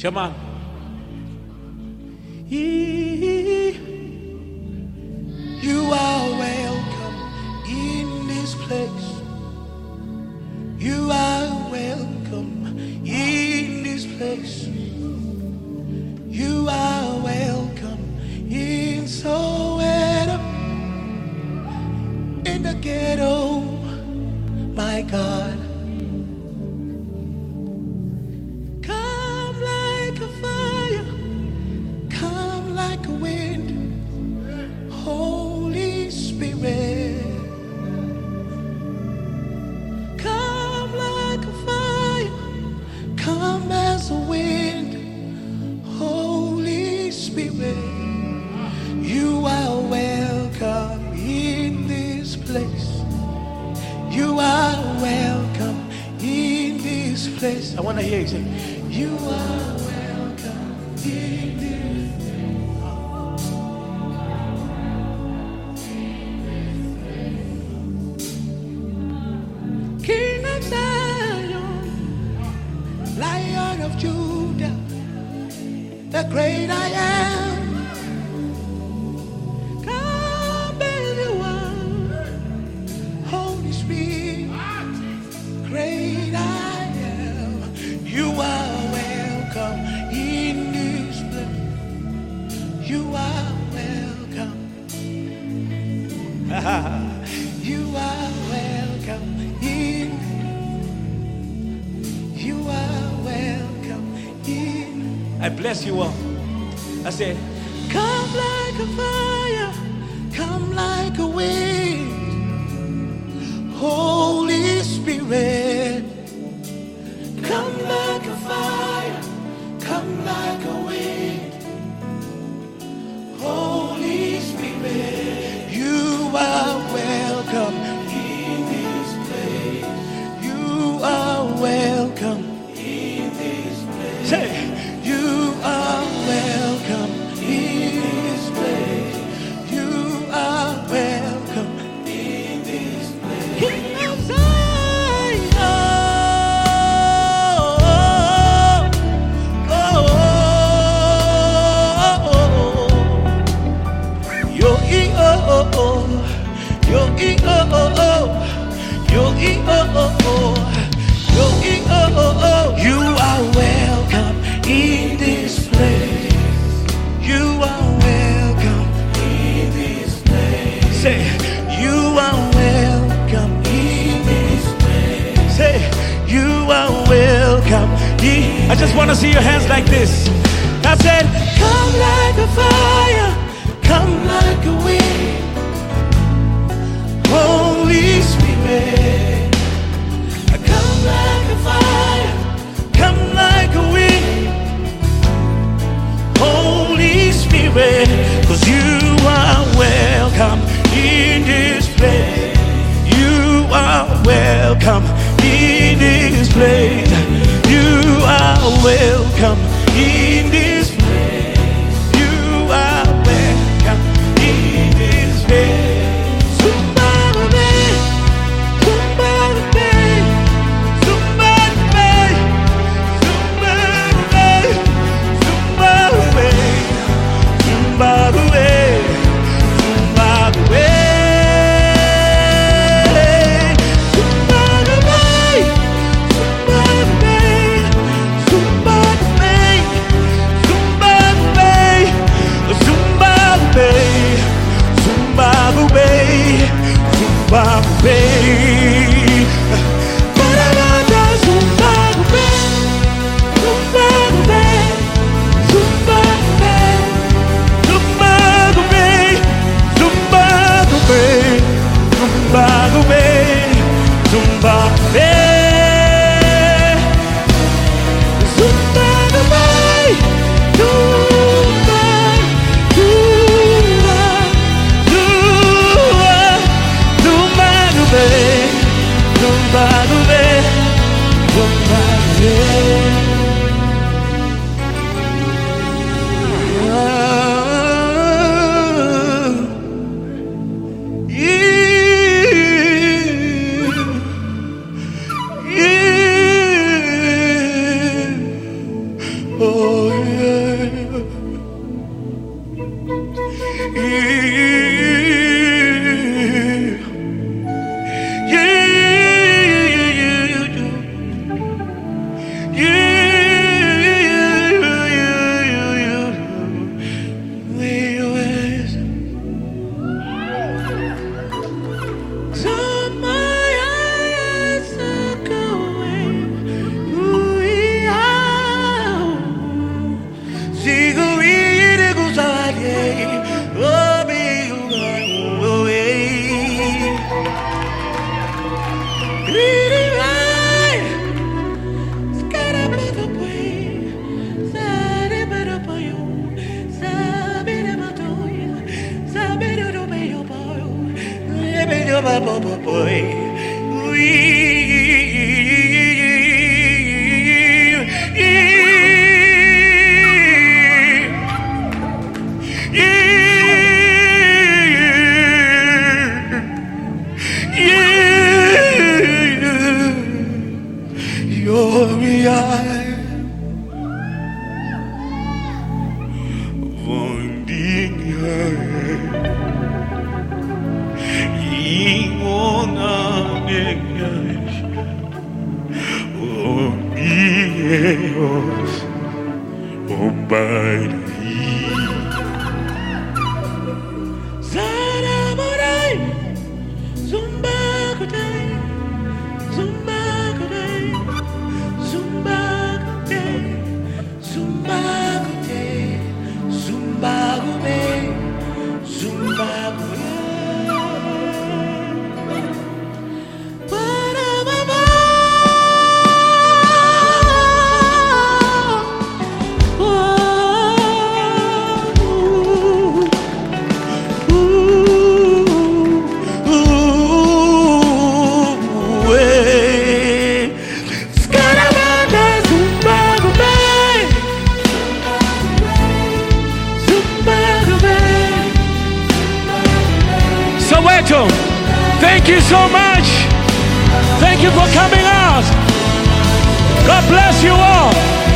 Come on. You are welcome in this place. You are welcome in this place. You are welcome in Soweto, in the ghetto, my God. Come like a fire, come like a wind, Holy Spirit. Come like a fire, come as a wind, Holy Spirit. You are welcome in this place. You are welcome in this place. I want to hear you say, you are welcome in this place. King of Zion, Lion of Judah, the great I am. Come as you are, Holy Spirit, great I am. You are welcome in this place. You are welcome. You are welcome in. You are welcome in. I bless you all. I said, Come like a fire, come like a wind, Holy Spirit. Come like a fire, come like a wind, Holy Spirit. You are welcome in this place. You are welcome in this place. Say, you are welcome in this place. You are welcome in this place. King of Zion. You are welcome in this place. You are welcome in this place. Say, you are welcome in this place. Say, you are welcome in. I just want to see your hands like this. I said, Come like a fire, come like a wind, Holy Spirit. Come like a fire, come like a wind, Holy Spirit. 'Cause you are welcome in this place. You are welcome in this place. You are welcome in this place. You are welcome in this place. Soweto, thank you so much. Thank you for coming out. God bless you all.